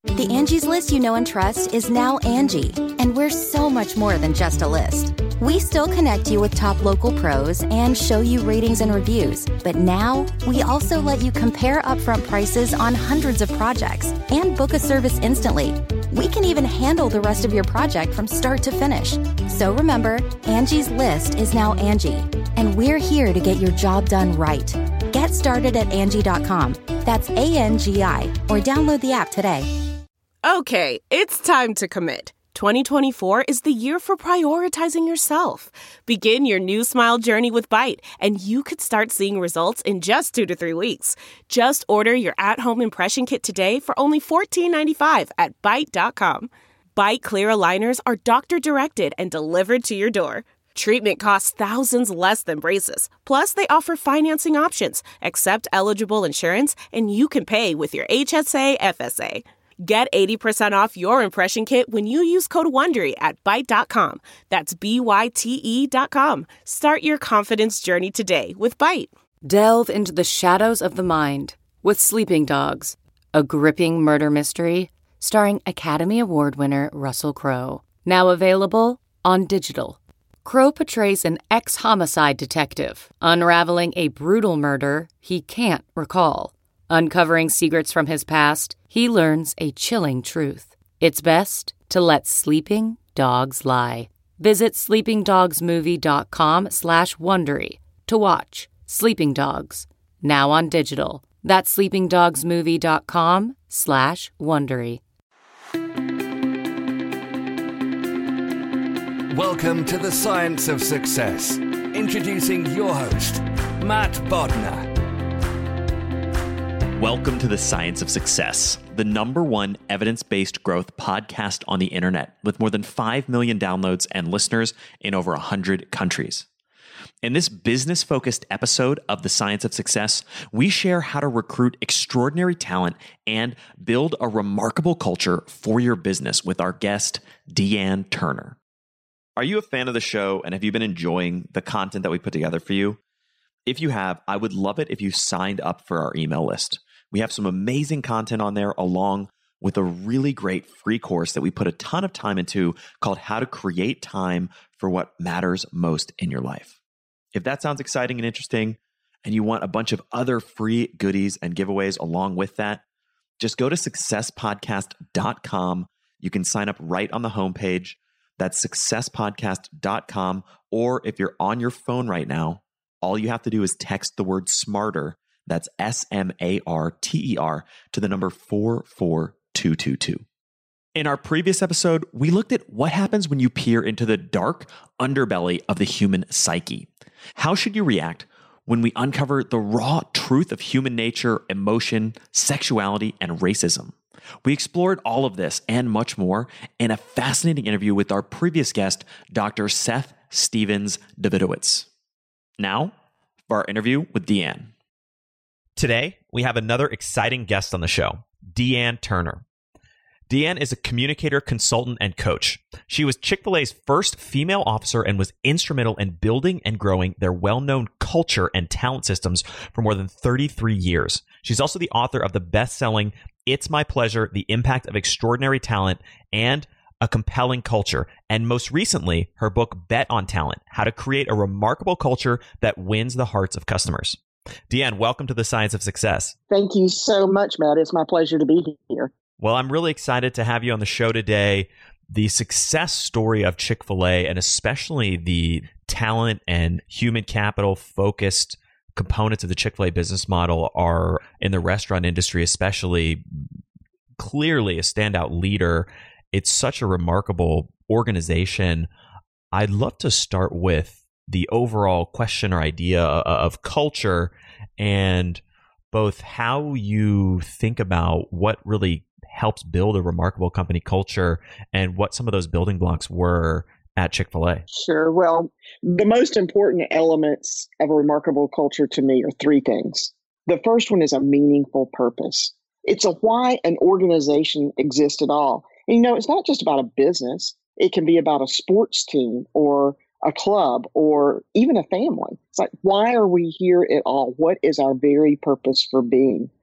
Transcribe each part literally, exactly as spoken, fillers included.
The Angie's List you know and trust is now Angie, and we're so much more than just a list. We still connect you with top local pros and show you ratings and reviews, but now we also let you compare upfront prices on hundreds of projects and book a service instantly. We can even handle the rest of your project from start to finish. So remember, Angie's List is now Angie, and we're here to get your job done right. Get started at Angie dot com. That's A N G I, or download the app today. Okay, it's time to commit. twenty twenty-four is the year for prioritizing yourself. Begin your new smile journey with Byte, and you could start seeing results in just two to three weeks. Just order your at-home impression kit today for only fourteen ninety-five at Byte dot com. Byte Clear aligners are doctor-directed and delivered to your door. Treatment costs thousands less than braces. Plus, they offer financing options, accept eligible insurance, and you can pay with your H S A F S A. Get eighty percent off your impression kit when you use code WONDERY at Byte dot com. That's B Y T E dot com. Start your confidence journey today with Byte. Delve into the shadows of the mind with Sleeping Dogs, a gripping murder mystery starring Academy Award winner Russell Crowe. Now available on digital. Crowe portrays an ex-homicide detective unraveling a brutal murder he can't recall. Uncovering secrets from his past, he learns a chilling truth. It's best to let sleeping dogs lie. Visit sleeping dogs movie dot com slash Wondery to watch Sleeping Dogs, now on digital. That's sleeping dogs movie dot com slash Wondery. Welcome to the Science of Success. Introducing your host, Matt Bodnar. Welcome to the Science of Success, the number one evidence-based growth podcast on the internet with more than five million downloads and listeners in over one hundred countries. In this business-focused episode of the Science of Success, we share how to recruit extraordinary talent and build a remarkable culture for your business with our guest, Deanne Turner. Are you a fan of the show, and have you been enjoying the content that we put together for you? If you have, I would love it if you signed up for our email list. We have some amazing content on there, along with a really great free course that we put a ton of time into called How to Create Time for What Matters Most in Your Life. If that sounds exciting and interesting, and you want a bunch of other free goodies and giveaways along with that, just go to success podcast dot com. You can sign up right on the homepage. That's success podcast dot com. Or if you're on your phone right now, all you have to do is text the word SMARTER. That's S M A R T E R to the number four four two two two. In our previous episode, we looked at what happens when you peer into the dark underbelly of the human psyche. How should you react when we uncover the raw truth of human nature, emotion, sexuality, and racism? We explored all of this and much more in a fascinating interview with our previous guest, Doctor Seth Stephens-Davidowitz. Now, for our interview with Deanne. Today, we have another exciting guest on the show, Deanne Turner. Deanne is a communicator, consultant, and coach. She was Chick-fil-A's first female officer and was instrumental in building and growing their well-known culture and talent systems for more than thirty-three years. She's also the author of the best-selling It's My Pleasure, The Impact of Extraordinary Talent, and A Compelling Culture. And most recently, her book, Bet on Talent, How to Create a Remarkable Culture That Wins the Hearts of Customers. Deanne, welcome to the Science of Success. Thank you so much, Matt. It's my pleasure to be here. Well, I'm really excited to have you on the show today. The success story of Chick-fil-A, and especially the talent and human capital focused components of the Chick-fil-A business model, are in the restaurant industry, especially clearly a standout leader. It's such a remarkable organization. I'd love to start with the overall question or idea of culture, and both how you think about what really helps build a remarkable company culture and what some of those building blocks were at Chick-fil-A. Sure. Well, the most important elements of a remarkable culture to me are three things. The first one is a meaningful purpose. It's a why an organization exists at all. And, you know, it's not just about a business. It can be about a sports team or a club or even a family. It's like, why are we here at all? What is our very purpose for being?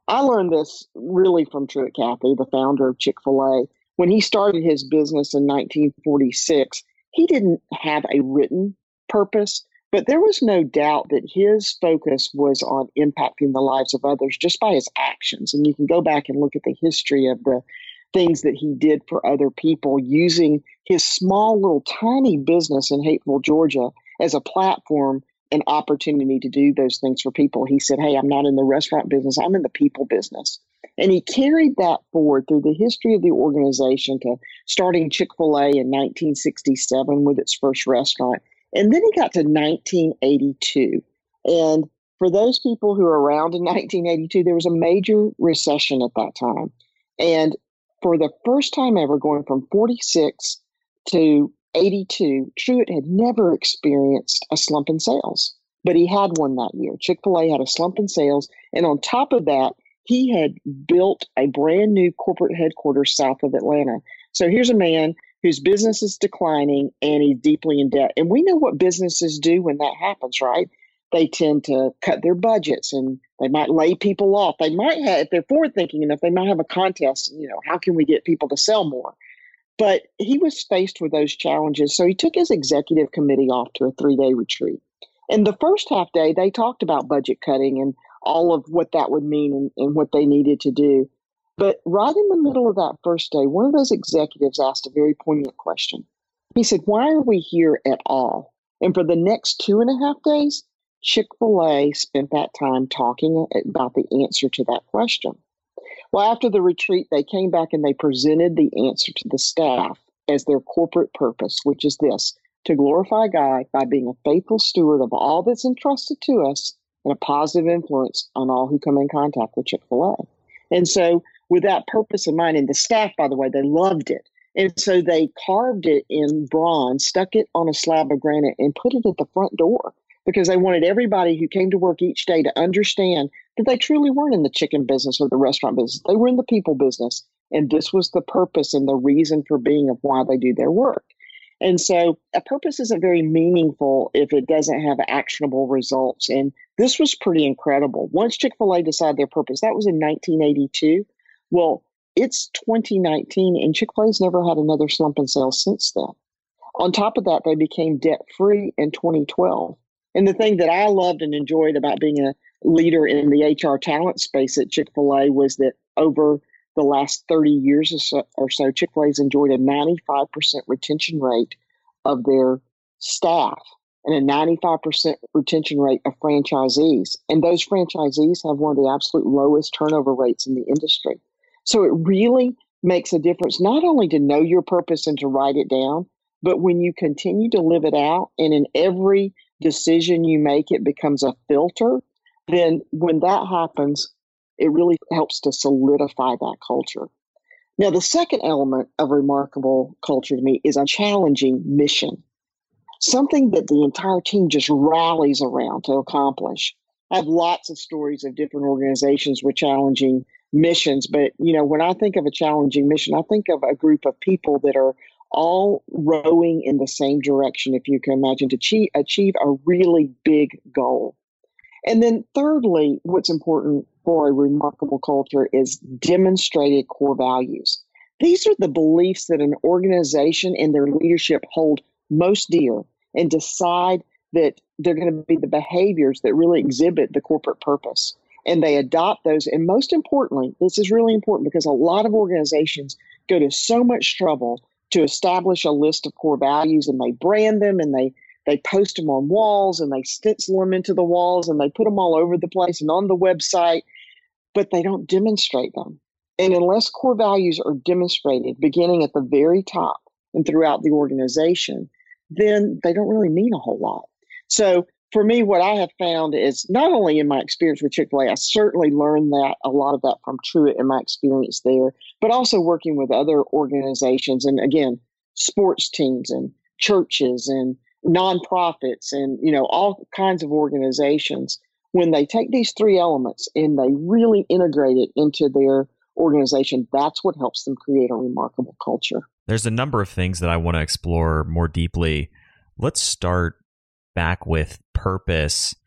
I learned this really from Truett Cathy, the founder of Chick-fil-A. When he started his business in nineteen forty-six, he didn't have a written purpose, but there was no doubt that his focus was on impacting the lives of others just by his actions. And you can go back and look at the history of the things that he did for other people using his small little tiny business in Hapeville, Georgia as a platform and opportunity to do those things for people. He said, hey, I'm not in the restaurant business, I'm in the people business. And he carried that forward through the history of the organization to starting Chick-fil-A in nineteen sixty-seven with its first restaurant. And then he got to nineteen eighty-two. And for those people who are around in nineteen eighty-two, there was a major recession at that time. And for the first time ever, going from forty-six to eighty-two, Truett had never experienced a slump in sales, but he had one that year. Chick-fil-A had a slump in sales. And on top of that, he had built a brand new corporate headquarters south of Atlanta. So here's a man whose business is declining and he's deeply in debt. And we know what businesses do when that happens, right? They tend to cut their budgets and they might lay people off. They might have, if they're forward thinking enough, they might have a contest, you know, how can we get people to sell more? But he was faced with those challenges. So he took his executive committee off to a three-day retreat. And the first half day, they talked about budget cutting and all of what that would mean and, and what they needed to do. But right in the middle of that first day, one of those executives asked a very poignant question. He said, why are we here at all? And for the next two and a half days, Chick-fil-A spent that time talking about the answer to that question. Well, after the retreat, they came back and they presented the answer to the staff as their corporate purpose, which is this: to glorify God by being a faithful steward of all that's entrusted to us and a positive influence on all who come in contact with Chick-fil-A. And so with that purpose in mind, and the staff, by the way, they loved it. And so they carved it in bronze, stuck it on a slab of granite, and put it at the front door because they wanted everybody who came to work each day to understand that they truly weren't in the chicken business or the restaurant business. They were in the people business. And this was the purpose and the reason for being of why they do their work. And so a purpose isn't very meaningful if it doesn't have actionable results. And this was pretty incredible. Once Chick-fil-A decided their purpose, that was in nineteen eighty-two. Well, it's twenty nineteen, and Chick-fil-A's never had another slump in sales since then. On top of that, they became debt-free in twenty twelve. And the thing that I loved and enjoyed about being a leader in the H R talent space at Chick-fil-A was that over the last thirty years or so, or so Chick-fil-A's enjoyed a ninety-five percent retention rate of their staff and a ninety-five percent retention rate of franchisees. And those franchisees have one of the absolute lowest turnover rates in the industry. So it really makes a difference, not only to know your purpose and to write it down, but when you continue to live it out and in every decision you make, it becomes a filter, then when that happens, it really helps to solidify that culture. Now, the second element of remarkable culture to me is a challenging mission, something that the entire team just rallies around to accomplish. I have lots of stories of different organizations with challenging missions, but you know, when I think of a challenging mission, I think of a group of people that are all rowing in the same direction, if you can imagine, to achieve, achieve a really big goal. And then thirdly, what's important for a remarkable culture is demonstrated core values. These are the beliefs that an organization and their leadership hold most dear and decide that they're going to be the behaviors that really exhibit the corporate purpose. And they adopt those. And most importantly, this is really important because a lot of organizations go to so much trouble to establish a list of core values, and they brand them and they They post them on walls and they stencil them into the walls and they put them all over the place and on the website, but they don't demonstrate them. And unless core values are demonstrated beginning at the very top and throughout the organization, then they don't really mean a whole lot. So for me, what I have found is not only in my experience with Chick-fil-A, I certainly learned that a lot of that from Truett in my experience there, but also working with other organizations and again, sports teams and churches and nonprofits and, you know, all kinds of organizations. When they take these three elements and they really integrate it into their organization, that's what helps them create a remarkable culture. There's a number of things that I want to explore more deeply. Let's start back with purpose.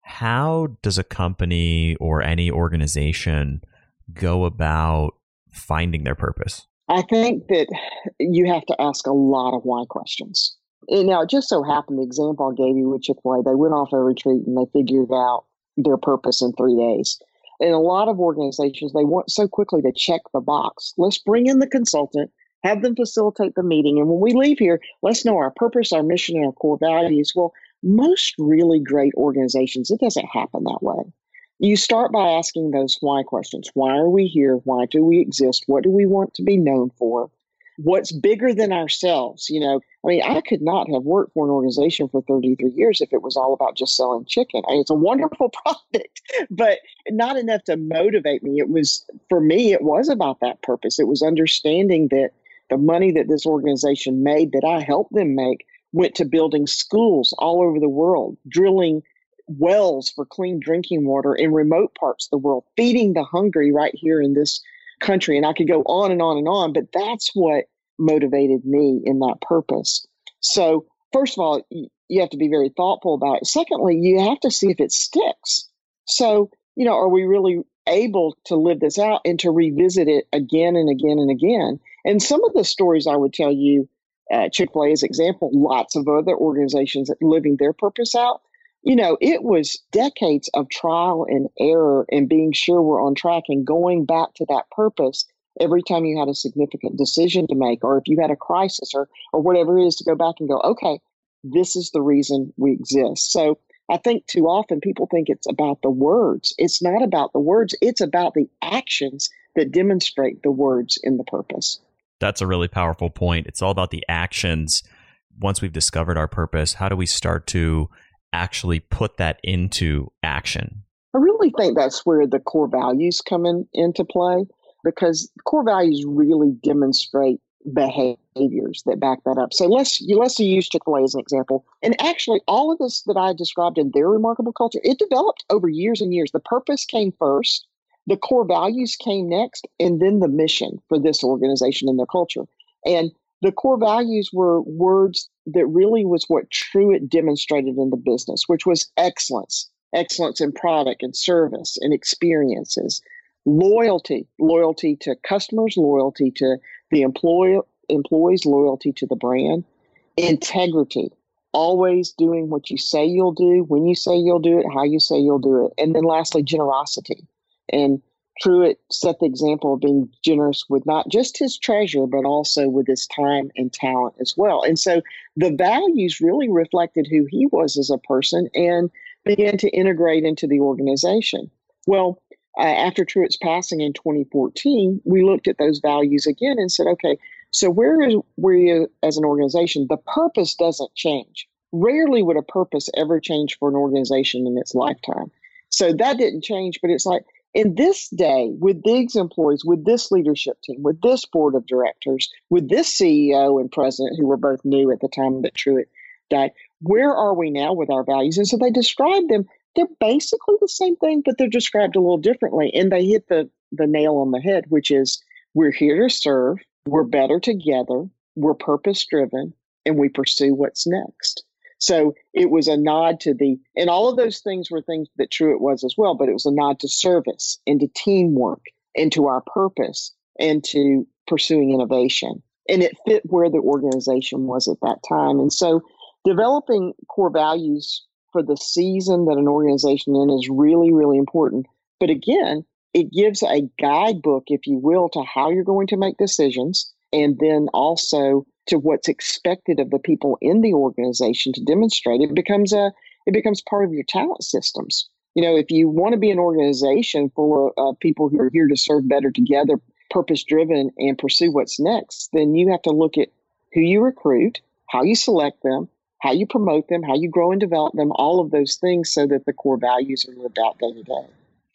How does a company or any organization go about finding their purpose? I think that you have to ask a lot of why questions. And now, it just so happened, the example I gave you with Chick-fil-A, they went off a retreat and they figured out their purpose in three days. And a lot of organizations, they want so quickly to check the box. Let's bring in the consultant, have them facilitate the meeting. And when we leave here, let's know our purpose, our mission, and our core values. Well, most really great organizations, it doesn't happen that way. You start by asking those why questions. Why are we here? Why do we exist? What do we want to be known for? What's bigger than ourselves? You know, I mean, I could not have worked for an organization for thirty-three years if it was all about just selling chicken. I mean, it's a wonderful product, but not enough to motivate me. It was, for me, it was about that purpose. It was understanding that the money that this organization made, that I helped them make, went to building schools all over the world, drilling wells for clean drinking water in remote parts of the world, feeding the hungry right here in this country. And I could go on and on and on, but that's what motivated me in that purpose. So first of all, you have to be very thoughtful about it. Secondly, you have to see if it sticks. So, you know, are we really able to live this out and to revisit it again and again and again? And some of the stories I would tell you, uh, Chick-fil-A as an example, lots of other organizations living their purpose out. You know, it was decades of trial and error and being sure we're on track and going back to that purpose every time you had a significant decision to make, or if you had a crisis or or whatever it is, to go back and go, okay, this is the reason we exist. So I think too often people think it's about the words. It's not about the words. It's about the actions that demonstrate the words in the purpose. That's a really powerful point. It's all about the actions. Once we've discovered our purpose, how do we start to actually put that into action? I really think that's where the core values come in, into play, because core values really demonstrate behaviors that back that up. So let's let's use Chick-fil-A as an example. And actually, all of this that I described in their remarkable culture, it developed over years and years. The purpose came first, the core values came next, and then the mission for this organization and their culture. And the core values were words that really was what Truett demonstrated in the business, which was excellence, excellence in product and service and experiences, loyalty, loyalty to customers, loyalty to the employee, employees, loyalty to the brand, integrity, always doing what you say you'll do, when you say you'll do it, how you say you'll do it. And then lastly, generosity. And Truett set the example of being generous with not just his treasure, but also with his time and talent as well. And so the values really reflected who he was as a person and began to integrate into the organization. Well, uh, after Truett's passing in twenty fourteen, we looked at those values again and said, okay, so where is we as an organization? The purpose doesn't change. Rarely would a purpose ever change for an organization in its lifetime. So that didn't change, but it's like, in this day, with these employees, with this leadership team, with this board of directors, with this C E O and president, who were both new at the time that Truett died, where are we now with our values? And so they described them. They're basically the same thing, but they're described a little differently. And they hit the, the nail on the head, which is we're here to serve, we're better together, we're purpose-driven, and we pursue what's next. So it was a nod to the, and all of those things were things that Truett was as well, but it was a nod to service and to teamwork and to our purpose and to pursuing innovation. And it fit where the organization was at that time. And so developing core values for the season that an organization in is really, really important. But again, it gives a guidebook, if you will, to how you're going to make decisions, and then also to what's expected of the people in the organization to demonstrate. It becomes a, it becomes part of your talent systems. You know, if you want to be an organization full of uh, people who are here to serve better together, purpose-driven, and pursue what's next, then you have to look at who you recruit, how you select them, how you promote them, how you grow and develop them, all of those things so that the core values are lived out day to day.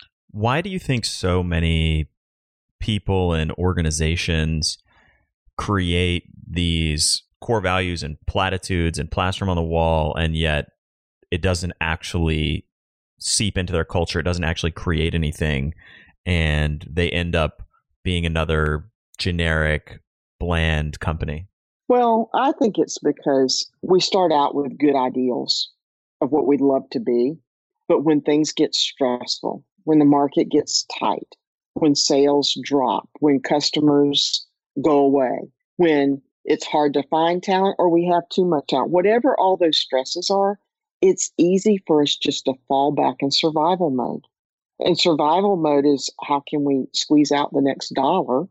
Why do you think so many people and organizations create these core values and platitudes and plaster them on the wall, and yet it doesn't actually seep into their culture? It doesn't actually create anything, and they end up being another generic, bland company? Well, I think it's because we start out with good ideals of what we'd love to be. But when things get stressful, when the market gets tight, when sales drop, when customers go away, when it's hard to find talent or we have too much talent, whatever all those stresses are, it's easy for us just to fall back in survival mode. And survival mode is how can we squeeze out the next dollar,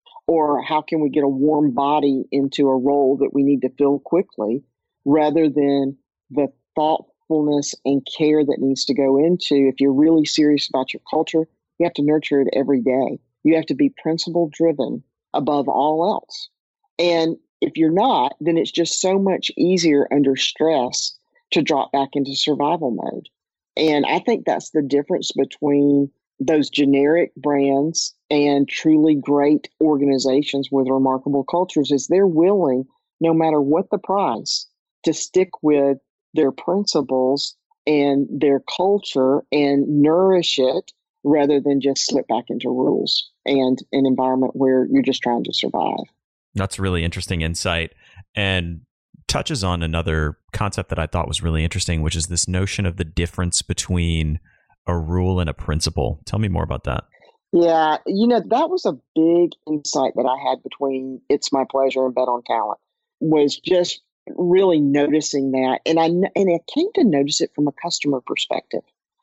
or how can we get a warm body into a role that we need to fill quickly, rather than the thoughtfulness and care that needs to go into. If you're really serious about your culture, you have to nurture it every day. You have to be principle driven above all else. And if you're not, then it's just so much easier under stress to drop back into survival mode. And I think that's the difference between those generic brands and truly great organizations with remarkable cultures is they're willing, no matter what the price, to stick with their principles and their culture and nourish it rather than just slip back into rules and an environment where you're just trying to survive. That's really interesting insight, and touches on another concept that I thought was really interesting, which is this notion of the difference between a rule and a principle. Tell me more about that. Yeah, you know, that was a big insight that I had between It's My Pleasure and Bet on Talent, was just really noticing that. And I, and I came to notice it from a customer perspective.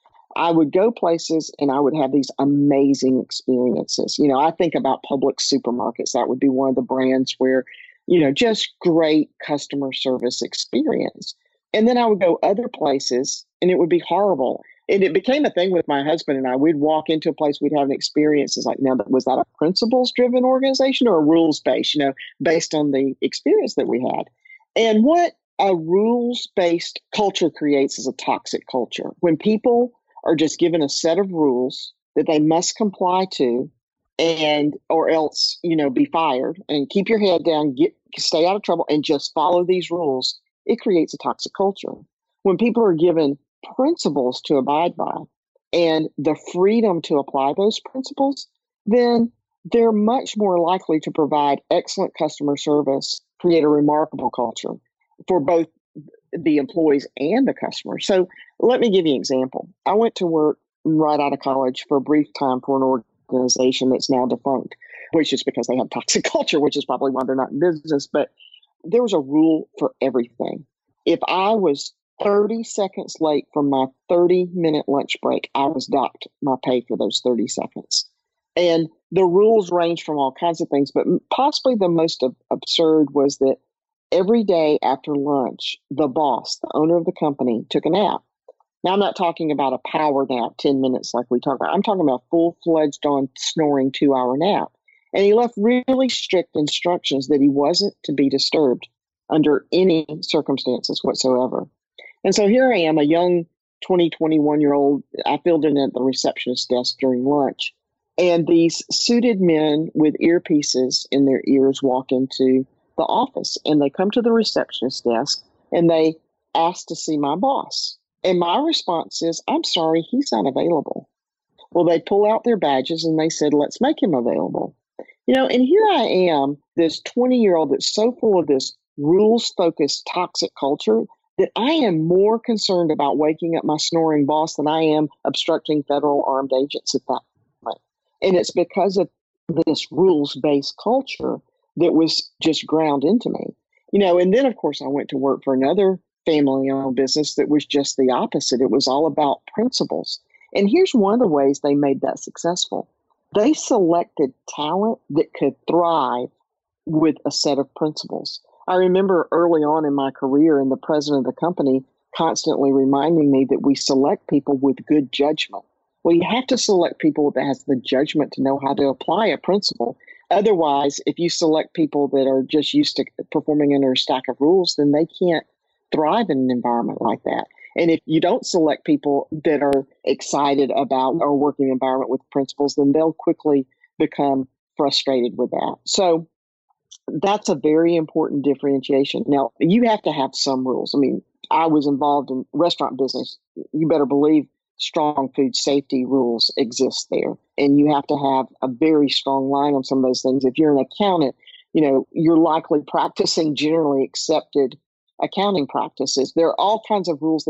I would go places and I would have these amazing experiences. You know, I think about Publix supermarkets. That would be one of the brands where, you know, just great customer service experience. And then I would go other places and it would be horrible. And it became a thing with my husband and I. We'd walk into a place, we'd have an experience. It's like, now, was that a principles-driven organization or a rules-based, you know, based on the experience that we had? And what a rules-based culture creates is a toxic culture. When people are just given a set of rules that they must comply to, and or else, you know, be fired, and keep your head down, get stay out of trouble, and just follow these rules, it creates a toxic culture. When people are given principles to abide by and the freedom to apply those principles, then they're much more likely to provide excellent customer service, create a remarkable culture for both the employees and the customers. So let me give you an example. I went to work right out of college for a brief time for an organization that's now defunct, which is because they have toxic culture, which is probably why they're not in business. But there was a rule for everything. If I was thirty seconds late from my thirty minute lunch break, I was docked my pay for those thirty seconds. And the rules range from all kinds of things, but possibly the most ab- absurd was that every day after lunch, the boss, the owner of the company, took a nap. Now, I'm not talking about a power nap, ten minutes like we talk about. I'm talking about full-fledged on snoring two-hour nap. And he left really strict instructions that he wasn't to be disturbed under any circumstances whatsoever. And so here I am, a young twenty, twenty-one-year-old. I filled in at the receptionist desk during lunch. And these suited men with earpieces in their ears walk into the office, and they come to the receptionist desk and they ask to see my boss. And my response is, I'm sorry, he's not available. Well, they pull out their badges and they said, let's make him available. You know, and here I am, this twenty-year-old that's so full of this rules-focused toxic culture that I am more concerned about waking up my snoring boss than I am obstructing federal armed agents at that point. And it's because of this rules-based culture that was just ground into me. You know, and then, of course, I went to work for another family-owned business that was just the opposite. It was all about principles. And here's one of the ways they made that successful. They selected talent that could thrive with a set of principles. I remember early on in my career, and the president of the company constantly reminding me that we select people with good judgment. Well, you have to select people that has the judgment to know how to apply a principle. Otherwise, if you select people that are just used to performing under a stack of rules, then they can't thrive in an environment like that. And if you don't select people that are excited about or working environment with principles, then they'll quickly become frustrated with that. So that's a very important differentiation. Now, you have to have some rules. I mean, I was involved in restaurant business. You better believe strong food safety rules exist there. And you have to have a very strong line on some of those things. If you're an accountant, you know, you're likely practicing generally accepted accounting practices. There are all kinds of rules that you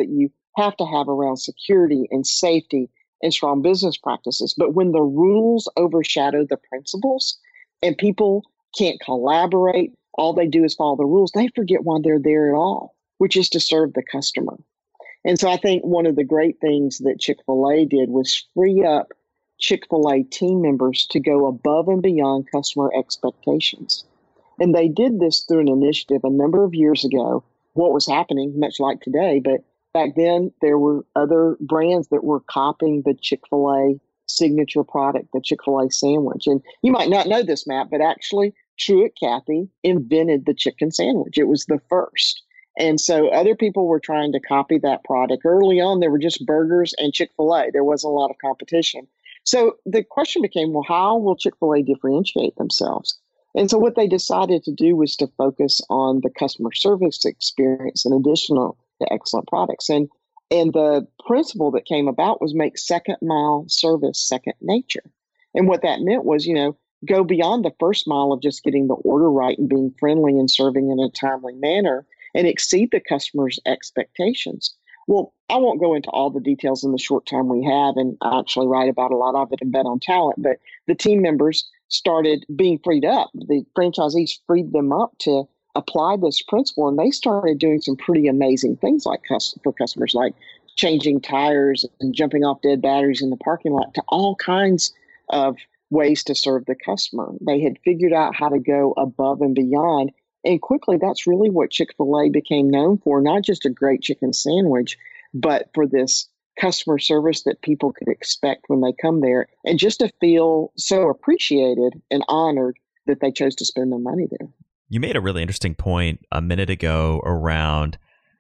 have to have around security and safety and strong business practices. But when the rules overshadow the principles and people can't collaborate, all they do is follow the rules, they forget why they're there at all, which is to serve the customer. And so I think one of the great things that Chick-fil-A did was free up Chick-fil-A team members to go above and beyond customer expectations. And they did this through an initiative a number of years ago. What was happening, much like today, but back then there were other brands that were copying the Chick-fil-A signature product, the Chick-fil-A sandwich. And you might not know this, Matt, but actually Truett Cathy invented the chicken sandwich. It was the first. And so other people were trying to copy that product. Early on, there were just burgers and Chick-fil-A. There wasn't a lot of competition. So the question became, well, how will Chick-fil-A differentiate themselves? And so what they decided to do was to focus on the customer service experience in addition to excellent products. And and the principle that came about was make second mile service second nature. And what that meant was, you know, go beyond the first mile of just getting the order right and being friendly and serving in a timely manner and exceed the customer's expectations. Well, I won't go into all the details in the short time we have, and I actually write about a lot of it in Bet on Talent, but the team members started being freed up. The franchisees freed them up to apply this principle, and they started doing some pretty amazing things like for customers, like changing tires and jumping off dead batteries in the parking lot, to all kinds of ways to serve the customer. They had figured out how to go above and beyond. And quickly, that's really what Chick-fil-A became known for, not just a great chicken sandwich, but for this customer service that people could expect when they come there, and just to feel so appreciated and honored that they chose to spend their money there. You made a really interesting point a minute ago around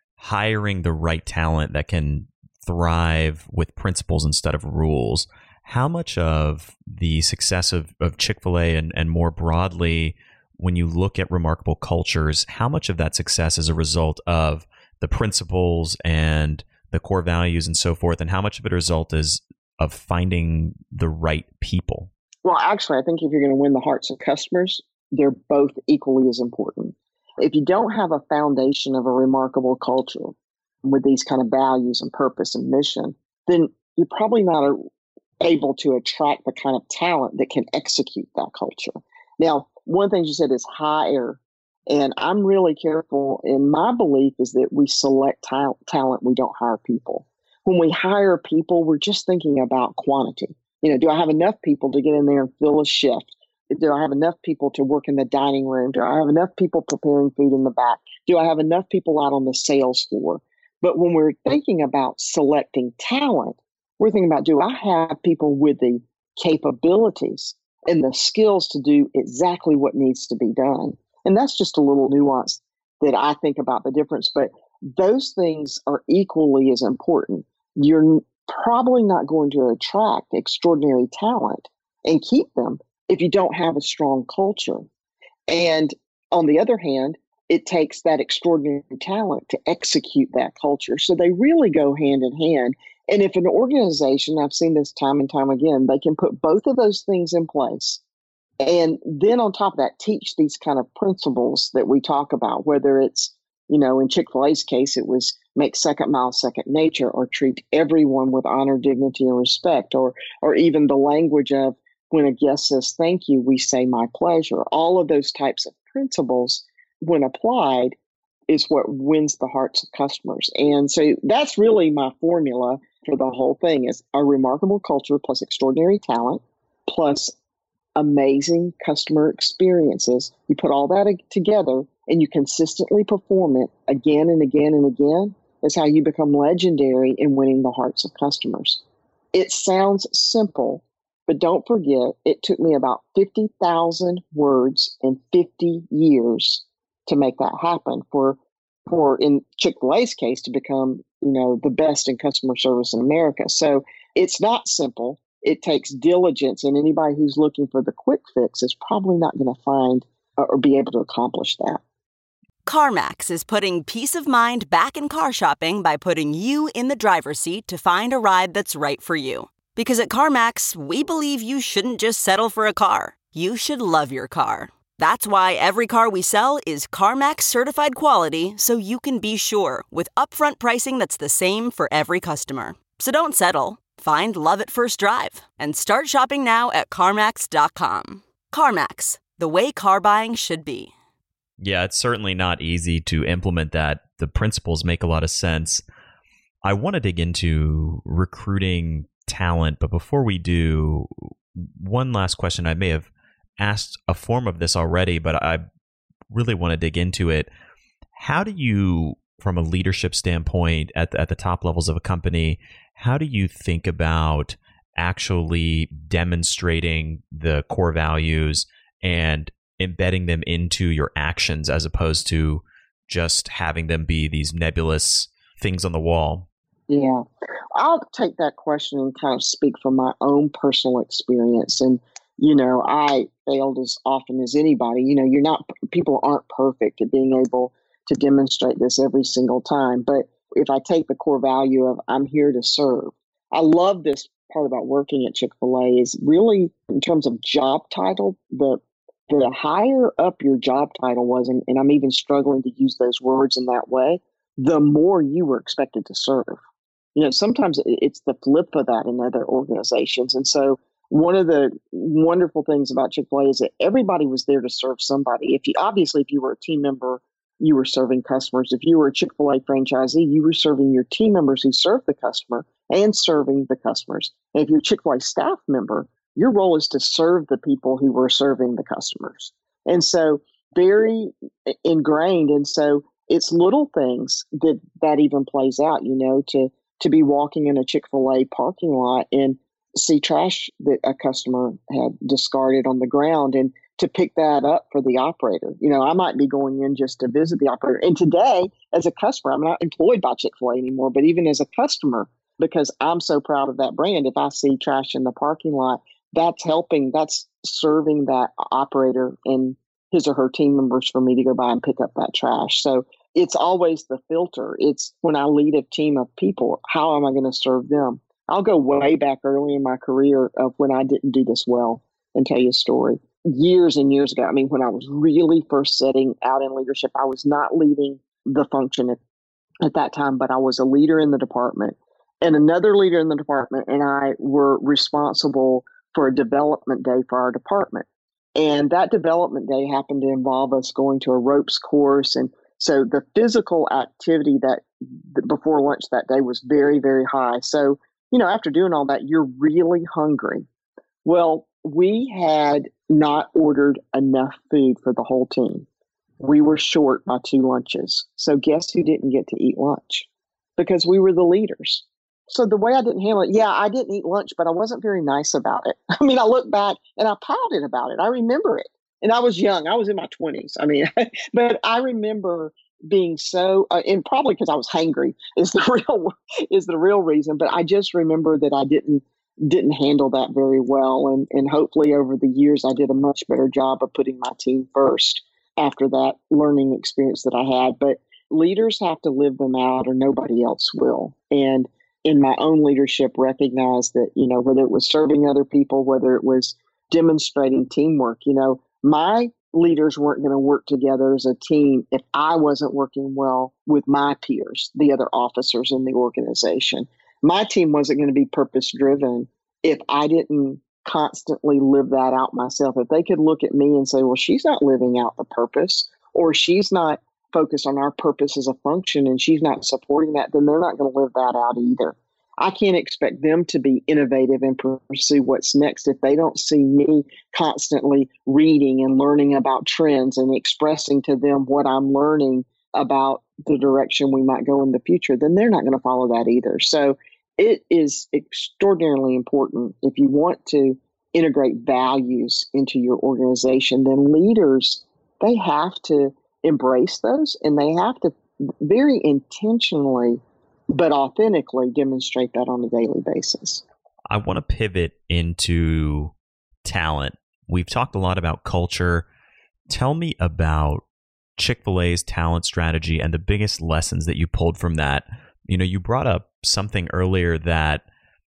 hiring the right talent that can thrive with principles instead of rules. How much of the success of, of Chick-fil-A and, and more broadly, when you look at remarkable cultures, how much of that success is a result of the principles and the core values and so forth, and how much of it a result is of finding the right people? Well, actually, I think if you're going to win the hearts of customers, they're both equally as important. If you don't have a foundation of a remarkable culture with these kind of values and purpose and mission, then you're probably not able to attract the kind of talent that can execute that culture. Now, one of the things you said is hire, and I'm really careful. And my belief is that we select ta- talent, we don't hire people. When we hire people, we're just thinking about quantity. You know, do I have enough people to get in there and fill a shift? Do I have enough people to work in the dining room? Do I have enough people preparing food in the back? Do I have enough people out on the sales floor? But when we're thinking about selecting talent, we're thinking about, do I have people with the capabilities and the skills to do exactly what needs to be done? And that's just a little nuance that I think about the difference. But those things are equally as important. You're probably not going to attract extraordinary talent and keep them if you don't have a strong culture. And on the other hand, it takes that extraordinary talent to execute that culture. So they really go hand in hand. And if an organization, I've seen this time and time again, they can put both of those things in place, and then on top of that, teach these kind of principles that we talk about, whether it's, you know, in Chick-fil-A's case, it was make second mile second nature, or treat everyone with honor, dignity, and respect, or or even the language of when a guest says thank you, we say my pleasure. All of those types of principles, when applied, is what wins the hearts of customers. And so that's really my formula for the whole thing, is a remarkable culture plus extraordinary talent plus amazing customer experiences. You put all that together and you consistently perform it again and again and again. Is how you become legendary in winning the hearts of customers. It sounds simple, but don't forget, it took me about fifty thousand words and fifty years to make that happen for, for in Chick-fil-A's case, to become, you know, the best in customer service in America. So it's not simple. It takes diligence, and anybody who's looking for the quick fix is probably not going to find or be able to accomplish that. CarMax is putting peace of mind back in car shopping by putting you in the driver's seat to find a ride that's right for you. Because at CarMax, we believe you shouldn't just settle for a car. You should love your car. That's why every car we sell is CarMax certified quality, so you can be sure with upfront pricing that's the same for every customer. So don't settle. Find love at first drive and start shopping now at CarMax dot com. CarMax, the way car buying should be. Yeah, it's certainly not easy to implement that. The principles make a lot of sense. I want to dig into recruiting talent, but before we do, one last question. I may have asked a form of this already, but I really want to dig into it. How do you, from a leadership standpoint at the, at the top levels of a company, how do you think about actually demonstrating the core values and embedding them into your actions as opposed to just having them be these nebulous things on the wall? Yeah, I'll take that question and kind of speak from my own personal experience. And, you know, I failed as often as anybody. You know, you're not, people aren't perfect at being able to demonstrate this every single time. But if I take the core value of I'm here to serve, I love this part about working at Chick-fil-A is really in terms of job title, the the higher up your job title was, and, and I'm even struggling to use those words in that way, the more you were expected to serve. You know, sometimes it's the flip of that in other organizations. And so one of the wonderful things about Chick-fil-A is that everybody was there to serve somebody. If you, obviously, if you were a team member, you were serving customers. If you were a Chick-fil-A franchisee, you were serving your team members who served the customer and serving the customers. And if you're a Chick-fil-A staff member, your role is to serve the people who were serving the customers. And so very ingrained. And so it's little things that that even plays out, you know, to to be walking in a Chick-fil-A parking lot and see trash that a customer had discarded on the ground and to pick that up for the operator. You know, I might be going in just to visit the operator. And today, as a customer, I'm not employed by Chick-fil-A anymore, but even as a customer, because I'm so proud of that brand, if I see trash in the parking lot, that's helping, that's serving that operator and his or her team members for me to go by and pick up that trash. So it's always the filter. It's when I lead a team of people, how am I going to serve them? I'll go way back early in my career of when I didn't do this well and tell you a story. Years and years ago, I mean, when I was really first setting out in leadership, I was not leading the function at, at that time, but I was a leader in the department. And another leader in the department and I were responsible for a development day for our department. And that development day happened to involve us going to a ropes course. And so the physical activity that before lunch that day was very, very high. So, you know, after doing all that, you're really hungry. Well, we had not ordered enough food for the whole team. We were short by two lunches. So guess who didn't get to eat lunch? Because we were the leaders. So the way I didn't handle it, yeah, I didn't eat lunch, but I wasn't very nice about it. I mean, I look back and I pouted about it. I remember it. And I was young. I was in my twenties. I mean, but I remember being so, uh, and probably because I was hangry is the real is the real reason. But I just remember that I didn't didn't handle that very well. And, and hopefully over the years, I did a much better job of putting my team first after that learning experience that I had. But leaders have to live them out or nobody else will. And in my own leadership, recognize that, you know, whether it was serving other people, whether it was demonstrating teamwork, you know, my leaders weren't going to work together as a team if I wasn't working well with my peers, the other officers in the organization. My team wasn't going to be purpose driven if I didn't constantly live that out myself. If they could look at me and say, well, she's not living out the purpose, or she's not focused on our purpose as a function and she's not supporting that, then they're not going to live that out either. I can't expect them to be innovative and pursue what's next if they don't see me constantly reading and learning about trends and expressing to them what I'm learning about the direction we might go in the future. Then they're not going to follow that either. So it is extraordinarily important if you want to integrate values into your organization, then leaders, they have to embrace those and they have to very intentionally but authentically demonstrate that on a daily basis. I want to pivot into talent. We've talked a lot about culture. Tell me about Chick-fil-A's talent strategy and the biggest lessons that you pulled from that. You know, you brought up something earlier that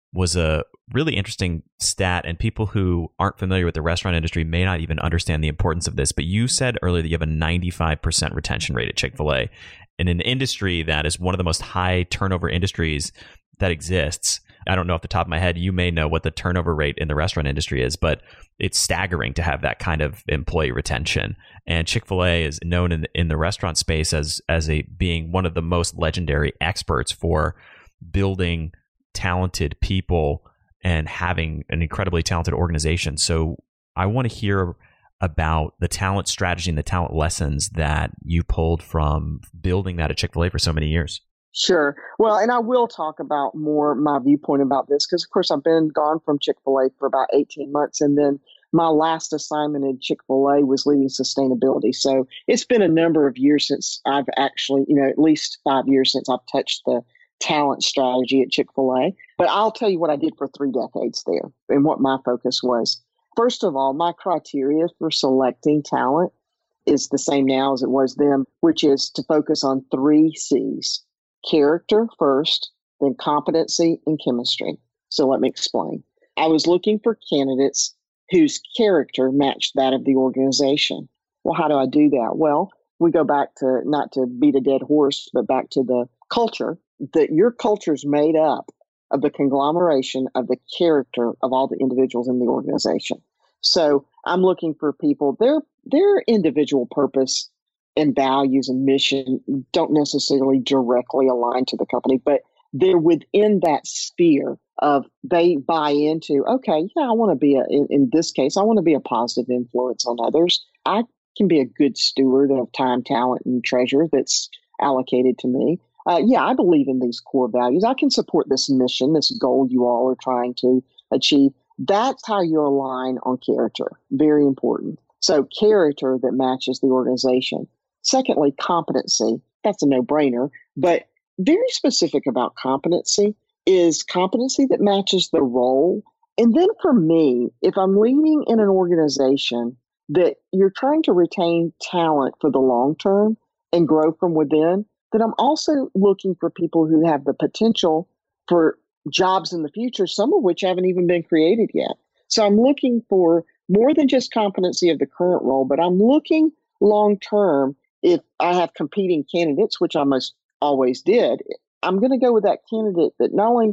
was a really interesting stat, and people who aren't familiar with the restaurant industry may not even understand the importance of this. But you said earlier that you have a ninety-five percent retention rate at Chick-fil-A in an industry that is one of the most high turnover industries that exists. I don't know off the top of my head, you may know what the turnover rate in the restaurant industry is, but it's staggering to have that kind of employee retention. And Chick-fil-A is known in the, in the restaurant space as as a being one of the most legendary experts for building talented people and having an incredibly talented organization. So I want to hear about the talent strategy and the talent lessons that you pulled from building that at Chick-fil-A for so many years. Sure. Well, and I will talk about more my viewpoint about this because, of course, I've been gone from Chick-fil-A for about eighteen months. And then my last assignment in Chick-fil-A was leading sustainability. So it's been a number of years since I've actually, you know, at least five years since I've touched the talent strategy at Chick-fil-A. But I'll tell you what I did for three decades there and what my focus was. First of all, my criteria for selecting talent is the same now as it was then, which is to focus on three C's. Character first, then competency and chemistry. So let me explain. I was looking for candidates whose character matched that of the organization. Well, how do I do that? Well, we go back to, not to beat a dead horse, but back to the culture, that your culture is made up of the conglomeration of the character of all the individuals in the organization. So I'm looking for people, their their individual purpose and values and mission don't necessarily directly align to the company, but they're within that sphere of they buy into, okay, yeah, I want to be, a, in, in this case, I want to be a positive influence on others. I can be a good steward of time, talent, and treasure that's allocated to me. Uh, yeah, I believe in these core values. I can support this mission, this goal you all are trying to achieve. That's how you align on character. Very important. So character that matches the organization. Secondly, competency. That's a no-brainer. But very specific about competency is competency that matches the role. And then for me, if I'm leading in an organization that you're trying to retain talent for the long term and grow from within, then I'm also looking for people who have the potential for jobs in the future, some of which haven't even been created yet. So I'm looking for more than just competency of the current role, but I'm looking long term. If I have competing candidates, which I most always did, I'm going to go with that candidate that not only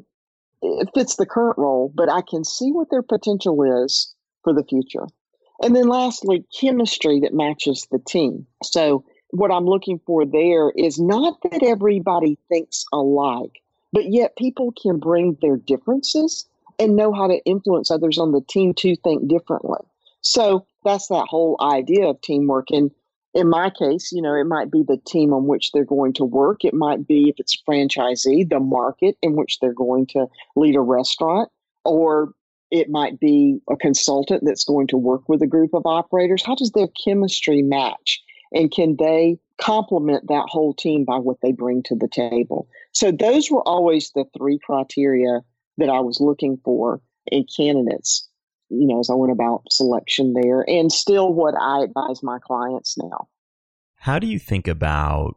fits the current role, but I can see what their potential is for the future. And then lastly, chemistry that matches the team. So what I'm looking for there is not that everybody thinks alike, but yet people can bring their differences and know how to influence others on the team to think differently. So that's that whole idea of teamwork. And in my case, you know, it might be the team on which they're going to work. It might be, if it's franchisee, the market in which they're going to lead a restaurant, or it might be a consultant that's going to work with a group of operators. How does their chemistry match? And can they complement that whole team by what they bring to the table? So those were always the three criteria that I was looking for in candidates, you know, as I went about selection there, and still what I advise my clients now. How do you think about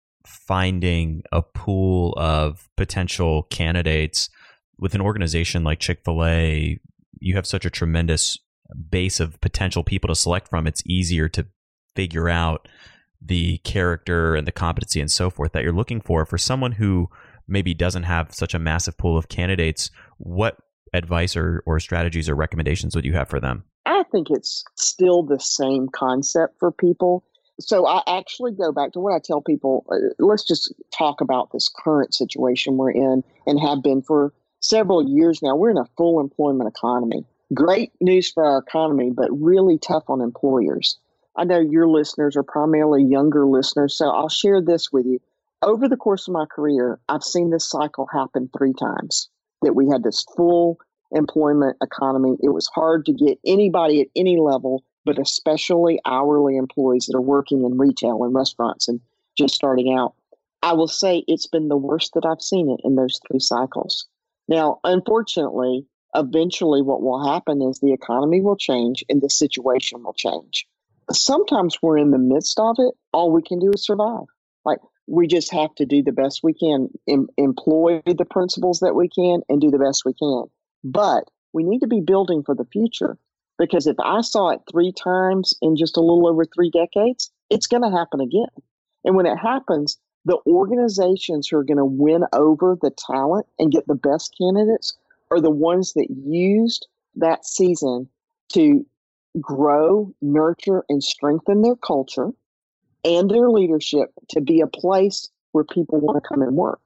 finding a pool of potential candidates with an organization like Chick-fil-A? You have such a tremendous base of potential people to select from. It's easier to figure out the character and the competency and so forth that you're looking for. For someone who maybe doesn't have such a massive pool of candidates, what advice or, or strategies or recommendations would you have for them? I think it's still the same concept for people. So I actually go back to what I tell people. Uh, let's just talk about this current situation we're in and have been for several years now. We're in a full employment economy. Great news for our economy, but really tough on employers. I know your listeners are primarily younger listeners, so I'll share this with you. Over the course of my career, I've seen this cycle happen three times, that we had this full employment economy. It was hard to get anybody at any level, but especially hourly employees that are working in retail and restaurants and just starting out. I will say it's been the worst that I've seen it in those three cycles. Now, unfortunately, eventually what will happen is the economy will change and the situation will change. Sometimes we're in the midst of it. All we can do is survive. Like, We just have to do the best we can, em- employ the principles that we can, and do the best we can. But we need to be building for the future, because if I saw it three times in just a little over three decades, it's going to happen again. And when it happens, the organizations who are going to win over the talent and get the best candidates are the ones that used that season to grow, nurture, and strengthen their culture and their leadership to be a place where people want to come and work.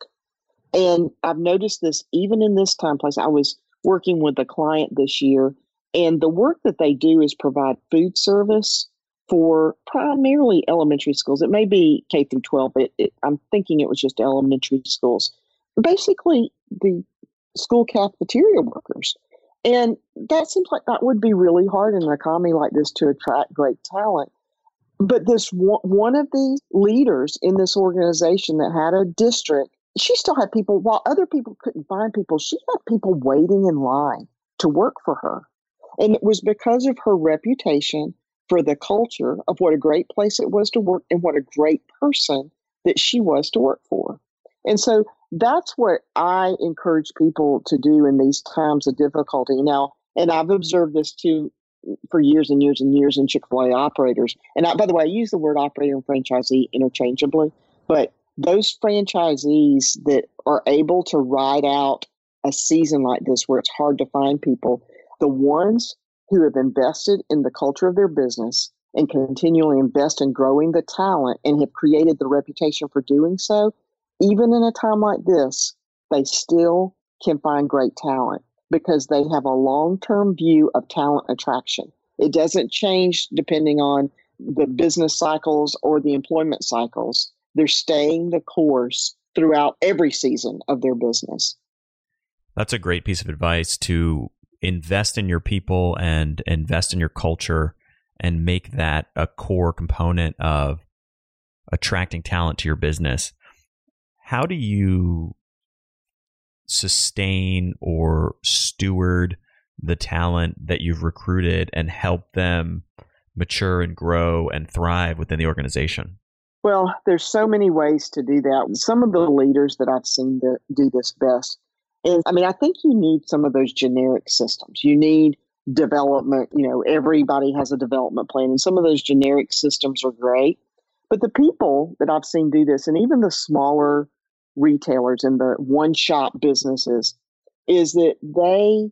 And I've noticed this even in this time place. I was working with a client this year, and the work that they do is provide food service for primarily elementary schools. It may be K through twelve, but it, it, I'm thinking it was just elementary schools. Basically, the school cafeteria workers. And that seems like that would be really hard in an economy like this to attract great talent. But this one, one of the leaders in this organization that had a district, she still had people, while other people couldn't find people, she had people waiting in line to work for her. And it was because of her reputation for the culture of what a great place it was to work and what a great person that she was to work for. And so that's what I encourage people to do in these times of difficulty. Now, and I've observed this too for years and years and years in Chick-fil-A operators. And I, by the way, I use the word operator and franchisee interchangeably, but those franchisees that are able to ride out a season like this where it's hard to find people, the ones who have invested in the culture of their business and continually invest in growing the talent and have created the reputation for doing so, even in a time like this, they still can find great talent because they have a long-term view of talent attraction. It doesn't change depending on the business cycles or the employment cycles. They're staying the course throughout every season of their business. That's a great piece of advice, to invest in your people and invest in your culture and make that a core component of attracting talent to your business. How do you sustain or steward the talent that you've recruited and help them mature and grow and thrive within the organization? Well, there's so many ways to do that. Some of the leaders that I've seen that do this best is, I mean, I think you need some of those generic systems. You need development. You know, everybody has a development plan, and some of those generic systems are great. But the people that I've seen do this, and even the smaller retailers and the one-shop businesses, is that they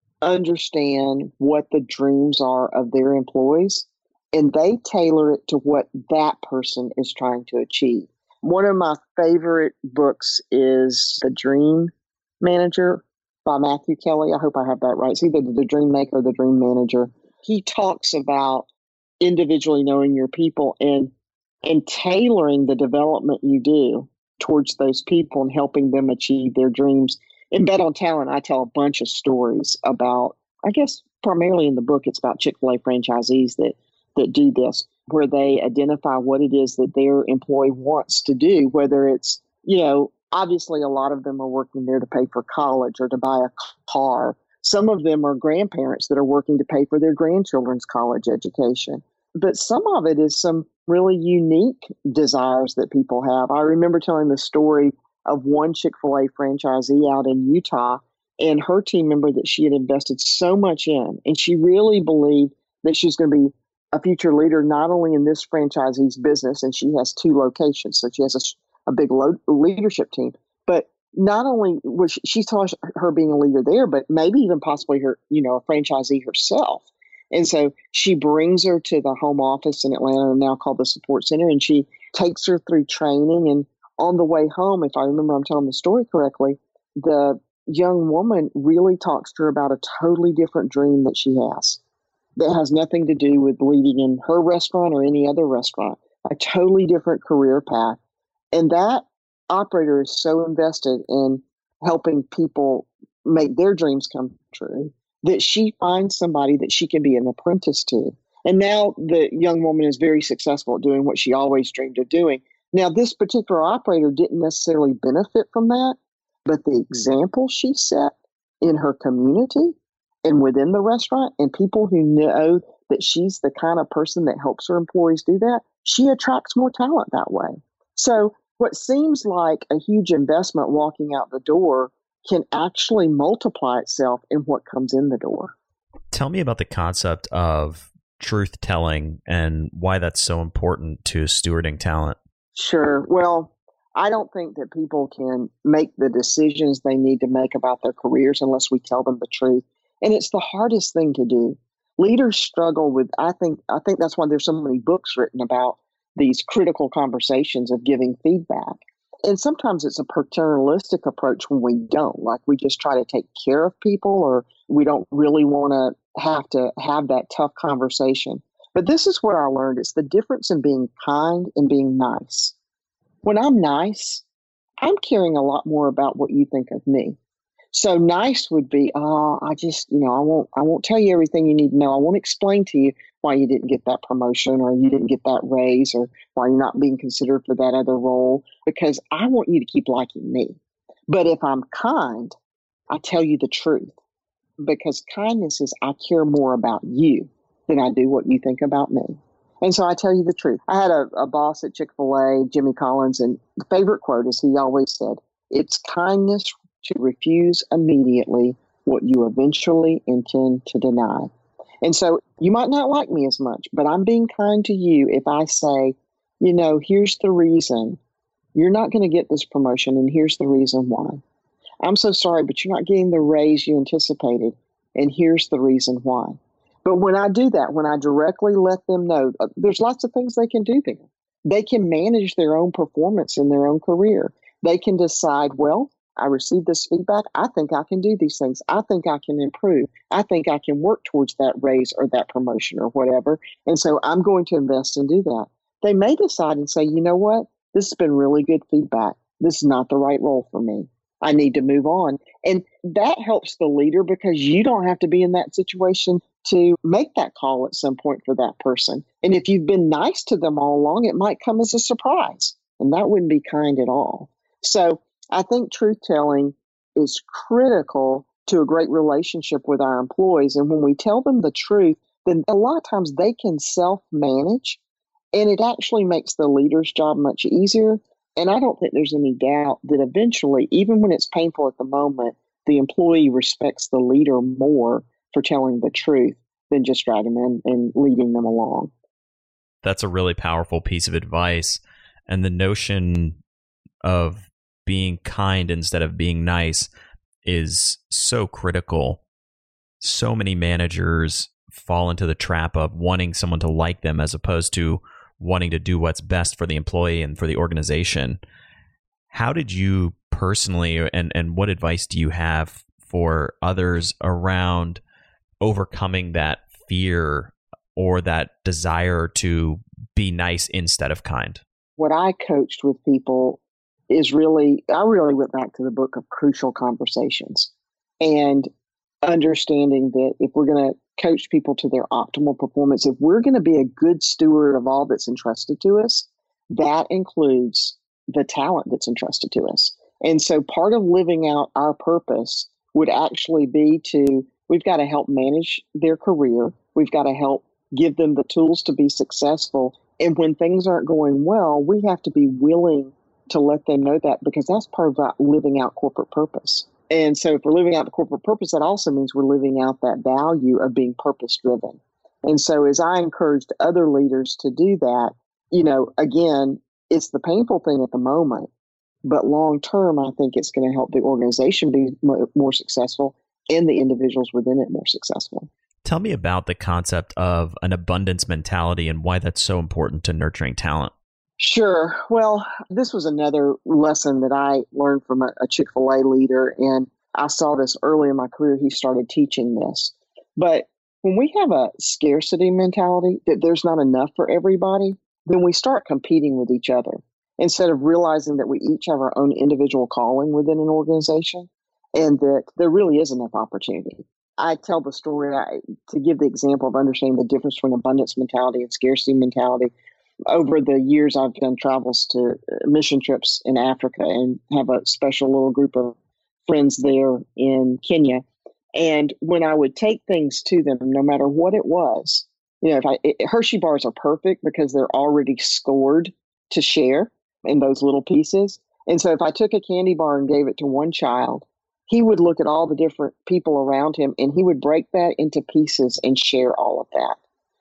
understand what the dreams are of their employees, and they tailor it to what that person is trying to achieve. One of my favorite books is The Dream Manager by Matthew Kelly. I hope I have that right. It's either The Dream Maker or The Dream Manager. He talks about individually knowing your people and and tailoring the development you do towards those people and helping them achieve their dreams. In Bet on Talent, I tell a bunch of stories about, I guess primarily in the book, it's about Chick-fil-A franchisees that that do this, where they identify what it is that their employee wants to do, whether it's, you know, obviously a lot of them are working there to pay for college or to buy a car. Some of them are grandparents that are working to pay for their grandchildren's college education. But some of it is some really unique desires that people have. I remember telling the story of one Chick-fil-A franchisee out in Utah and her team member that she had invested so much in. And she really believed that she's going to be a future leader, not only in this franchisee's business, and she has two locations, so she has a, a big lo- leadership team, but not only was she, she saw her being a leader there, but maybe even possibly her, you know, a franchisee herself. And so she brings her to the home office in Atlanta, now called the Support Center, and she takes her through training. And on the way home, if I remember I'm telling the story correctly, the young woman really talks to her about a totally different dream that she has that has nothing to do with leading in her restaurant or any other restaurant, a totally different career path. And that operator is so invested in helping people make their dreams come true that she finds somebody that she can be an apprentice to. And now the young woman is very successful at doing what she always dreamed of doing. Now, this particular operator didn't necessarily benefit from that, but the example she set in her community and within the restaurant, and people who know that she's the kind of person that helps her employees do that, she attracts more talent that way. So what seems like a huge investment walking out the door can actually multiply itself in what comes in the door. Tell me about the concept of truth telling and why that's so important to stewarding talent. Sure. Well, I don't think that people can make the decisions they need to make about their careers unless we tell them the truth. And it's the hardest thing to do. Leaders struggle with, I think, I think that's why there's so many books written about these critical conversations of giving feedback. And sometimes it's a paternalistic approach when we don't, like we just try to take care of people, or we don't really want to have to have that tough conversation. But this is what I learned. It's the difference in being kind and being nice. When I'm nice, I'm caring a lot more about what you think of me. So nice would be, oh, I just, you know, I won't, I won't tell you everything you need to know. I won't explain to you why you didn't get that promotion, or you didn't get that raise, or why you're not being considered for that other role, because I want you to keep liking me. But if I'm kind, I tell you the truth, because kindness is I care more about you than I do what you think about me. And so I tell you the truth. I had a, a boss at Chick-fil-A, Jimmy Collins, and the favorite quote is he always said, "It's kindness to refuse immediately what you eventually intend to deny." And so you might not like me as much, but I'm being kind to you if I say, you know, here's the reason you're not going to get this promotion, and here's the reason why. I'm so sorry, but you're not getting the raise you anticipated, and here's the reason why. But when I do that, when I directly let them know, uh, there's lots of things they can do there. They can manage their own performance in their own career. They can decide, well, I received this feedback. I think I can do these things. I think I can improve. I think I can work towards that raise or that promotion or whatever. And so I'm going to invest and do that. They may decide and say, you know what? This has been really good feedback. This is not the right role for me. I need to move on. And that helps the leader, because you don't have to be in that situation to make that call at some point for that person. And if you've been nice to them all along, it might come as a surprise. And that wouldn't be kind at all. So I think truth telling is critical to a great relationship with our employees. And when we tell them the truth, then a lot of times they can self-manage, and it actually makes the leader's job much easier. And I don't think there's any doubt that eventually, even when it's painful at the moment, the employee respects the leader more for telling the truth than just dragging them and leading them along. That's a really powerful piece of advice. And the notion of being kind instead of being nice is so critical. So many managers fall into the trap of wanting someone to like them as opposed to wanting to do what's best for the employee and for the organization. How did you personally, and, and what advice do you have for others around overcoming that fear or that desire to be nice instead of kind? What I coached with people is really, I really went back to the book of Crucial Conversations, and understanding that if we're going to coach people to their optimal performance, if we're going to be a good steward of all that's entrusted to us, that includes the talent that's entrusted to us. And so part of living out our purpose would actually be to, we've got to help manage their career. We've got to help give them the tools to be successful. And when things aren't going well, we have to be willing to let them know that, because that's part of that living out corporate purpose. And so if we're living out the corporate purpose, that also means we're living out that value of being purpose driven. And so as I encouraged other leaders to do that, you know, again, it's the painful thing at the moment, but long term, I think it's going to help the organization be more successful and the individuals within it more successful. Tell me about the concept of an abundance mentality and why that's so important to nurturing talent. Sure. Well, this was another lesson that I learned from a, a Chick-fil-A leader, and I saw this early in my career. He started teaching this. But when we have a scarcity mentality, that there's not enough for everybody, then we start competing with each other instead of realizing that we each have our own individual calling within an organization and that there really is enough opportunity. I tell the story I, to give the example of understanding the difference between abundance mentality and scarcity mentality. Over the years, I've done travels to mission trips in Africa and have a special little group of friends there in Kenya. And when I would take things to them, no matter what it was, you know, if I, it, Hershey bars are perfect because they're already scored to share. in those little pieces. And so if I took a candy bar and gave it to one child, he would look at all the different people around him and he would break that into pieces and share all of that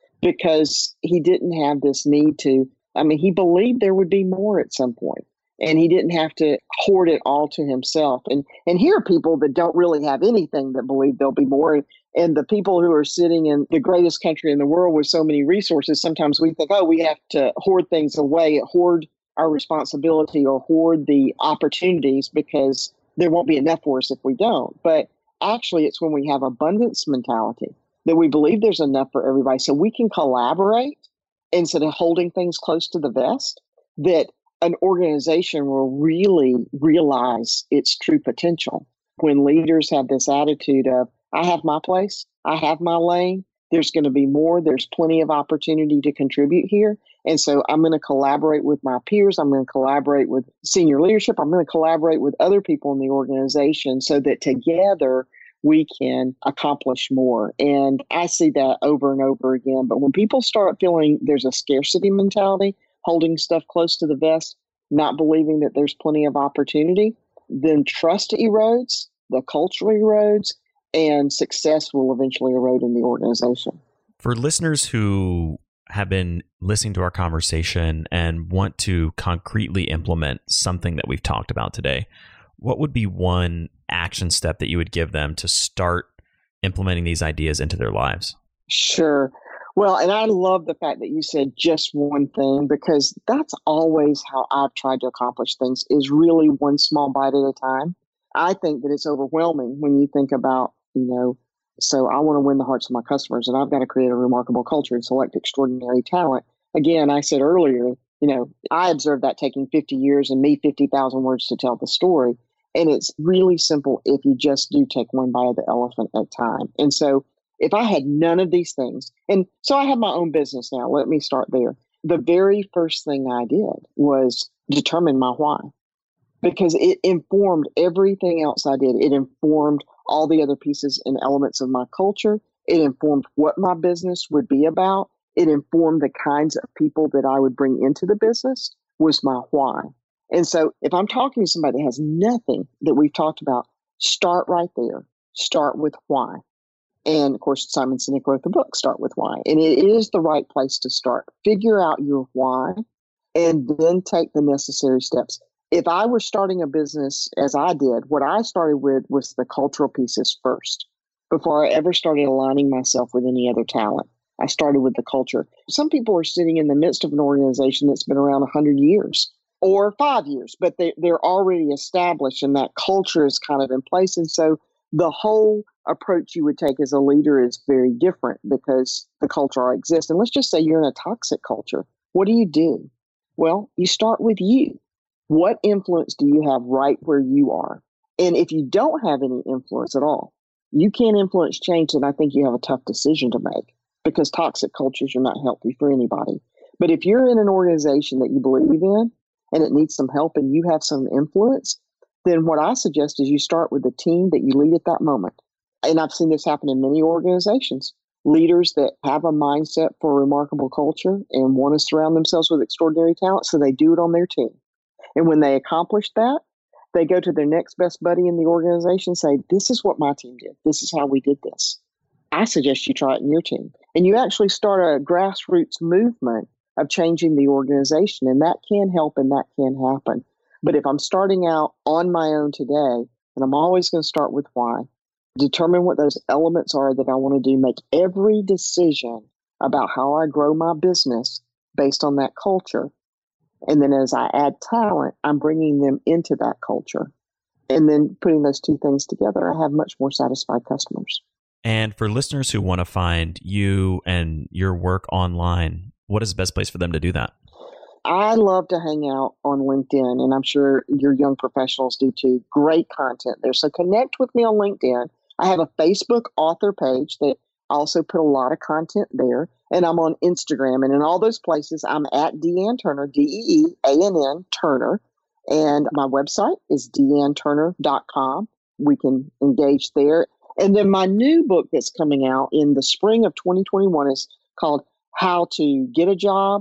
because he didn't have this need to, I mean, he believed there would be more at some point and he didn't have to hoard it all to himself. And, and here are people that don't really have anything that believe there'll be more. And, and the people who are sitting in the greatest country in the world with so many resources, sometimes we think, oh, we have to hoard things away, hoard our responsibility or hoard the opportunities because there won't be enough for us if we don't. But actually, it's when we have abundance mentality that we believe there's enough for everybody so we can collaborate instead of holding things close to the vest, that an organization will really realize its true potential. When leaders have this attitude of, I have my place, I have my lane, there's going to be more, there's plenty of opportunity to contribute here. And so I'm going to collaborate with my peers. I'm going to collaborate with senior leadership. I'm going to collaborate with other people in the organization so that together we can accomplish more. And I see that over and over again. But when people start feeling there's a scarcity mentality, holding stuff close to the vest, not believing that there's plenty of opportunity, then trust erodes, the culture erodes, and success will eventually erode in the organization. For listeners who have been listening to our conversation and want to concretely implement something that we've talked about today, what would be one action step that you would give them to start implementing these ideas into their lives? Sure. Well, and I love the fact that you said just one thing, because that's always how I've tried to accomplish things, is really one small bite at a time. I think that it's overwhelming when you think about, you know, so I want to win the hearts of my customers, and I've got to create a remarkable culture and select extraordinary talent. Again, I said earlier, you know, I observed that taking fifty years and me fifty thousand words to tell the story. And it's really simple if you just do take one bite of the elephant at a time. And so if I had none of these things, and so I have my own business now, let me start there. The very first thing I did was determine my why, because it informed everything else I did. It informed all the other pieces and elements of my culture. It informed what my business would be about. It informed the kinds of people that I would bring into the business, was my why. And so if I'm talking to somebody that has nothing that we've talked about, start right there. Start with why. And of course, Simon Sinek wrote the book, Start With Why. And it is the right place to start. Figure out your why and then take the necessary steps. If I were starting a business as I did, what I started with was the cultural pieces first. Before I ever started aligning myself with any other talent, I started with the culture. Some people are sitting in the midst of an organization that's been around one hundred years or five years, but they, they're already established and that culture is kind of in place. And so the whole approach you would take as a leader is very different because the culture already exists. And let's just say you're in a toxic culture. What do you do? Well, you start with you. What influence do you have right where you are? And if you don't have any influence at all, you can't influence change, and I think you have a tough decision to make because toxic cultures are not healthy for anybody. But if you're in an organization that you believe in and it needs some help and you have some influence, then what I suggest is you start with the team that you lead at that moment. And I've seen this happen in many organizations. Leaders that have a mindset for a remarkable culture and want to surround themselves with extraordinary talent, so they do it on their team. And when they accomplish that, they go to their next best buddy in the organization and say, this is what my team did. This is how we did this. I suggest you try it in your team. And you actually start a grassroots movement of changing the organization. And that can help and that can happen. But if I'm starting out on my own today, and I'm always going to start with why, determine what those elements are that I want to do, make every decision about how I grow my business based on that culture. And then as I add talent, I'm bringing them into that culture. And then putting those two things together, I have much more satisfied customers. And for listeners who want to find you and your work online, what is the best place for them to do that? I love to hang out on LinkedIn, and I'm sure your young professionals do too. Great content there. So connect with me on LinkedIn. I have a Facebook author page that I also put a lot of content there. And I'm on Instagram. And in all those places, I'm at Deanne Turner, D E E A N N Turner. And my website is deanne turner dot com. We can engage there. And then my new book that's coming out in the spring of twenty twenty-one is called How to Get a Job,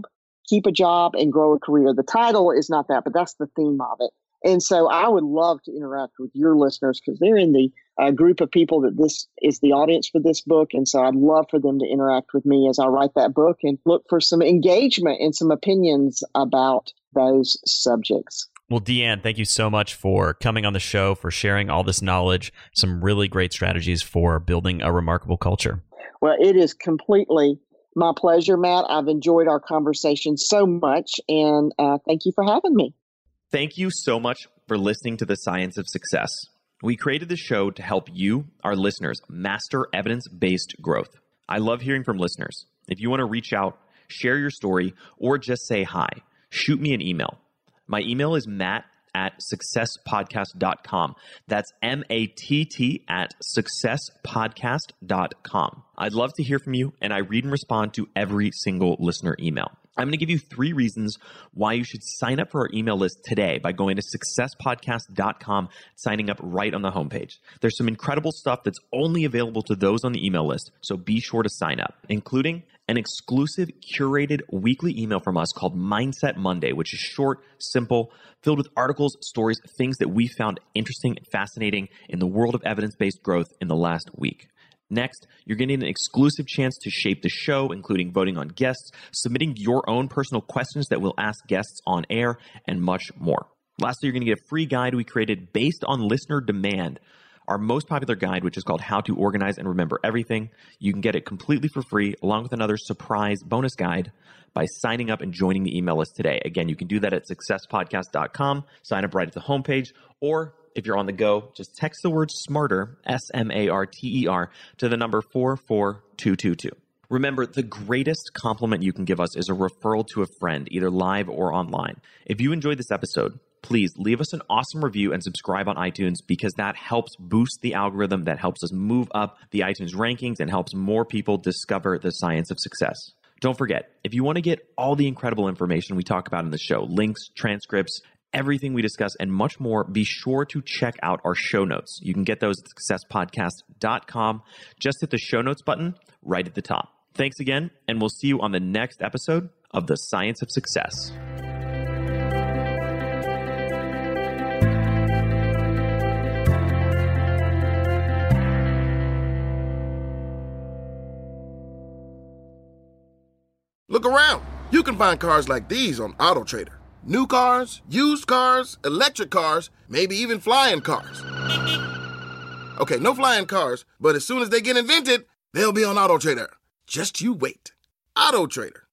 keep a job and grow a career. The title is not that, but that's the theme of it. And so I would love to interact with your listeners because they're in the uh, group of people that this is the audience for this book. And so I'd love for them to interact with me as I write that book and look for some engagement and some opinions about those subjects. Well, Deanne, thank you so much for coming on the show, for sharing all this knowledge, some really great strategies for building a remarkable culture. Well, it is completely my pleasure, Matt. I've enjoyed our conversation so much, and uh, thank you for having me. Thank you so much for listening to The Science of Success. We created this show to help you, our listeners, master evidence-based growth. I love hearing from listeners. If you want to reach out, share your story, or just say hi, shoot me an email. My email is matt at success podcast dot com. That's M A T T at success podcast dot com. I'd love to hear from you, and I read and respond to every single listener email. I'm going to give you three reasons why you should sign up for our email list today by going to success podcast dot com, signing up right on the homepage. There's some incredible stuff that's only available to those on the email list, so be sure to sign up, including an exclusive curated weekly email from us called Mindset Monday, which is short, simple, filled with articles, stories, things that we found interesting and fascinating in the world of evidence-based growth in the last week. Next, you're getting an exclusive chance to shape the show, including voting on guests, submitting your own personal questions that we'll ask guests on air, and much more. Lastly, you're going to get a free guide we created based on listener demand, our most popular guide, which is called How to Organize and Remember Everything. You can get it completely for free, along with another surprise bonus guide by signing up and joining the email list today. Again, you can do that at success podcast dot com, sign up right at the homepage, or if you're on the go, just text the word SMARTER, S M A R T E R, to the number four four two two two. Remember, the greatest compliment you can give us is a referral to a friend, either live or online. If you enjoyed this episode, please leave us an awesome review and subscribe on iTunes, because that helps boost the algorithm, that helps us move up the iTunes rankings and helps more people discover the science of success. Don't forget, if you want to get all the incredible information we talk about in the show, links, transcripts, everything we discuss, and much more, be sure to check out our show notes. You can get those at success podcast dot com. Just hit the show notes button right at the top. Thanks again, and we'll see you on the next episode of The Science of Success. Look around. You can find cars like these on AutoTrader. New cars, used cars, electric cars, maybe even flying cars. Okay, no flying cars, but as soon as they get invented, they'll be on AutoTrader. Just you wait. AutoTrader.